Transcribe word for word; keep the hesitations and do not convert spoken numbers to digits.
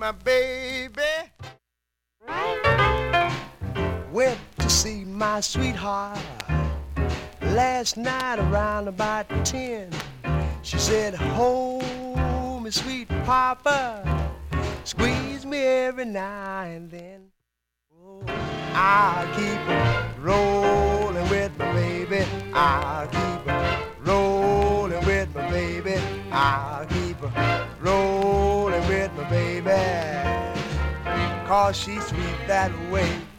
my baby. Went to see my sweetheart last night around about ten. She said, hold me, sweet papa, squeeze me every now and then. Oh, I'll keep rolling with my baby. I'll keep rolling with my baby. I'll keep rolling with my baby. 'Cause she's sweet that way.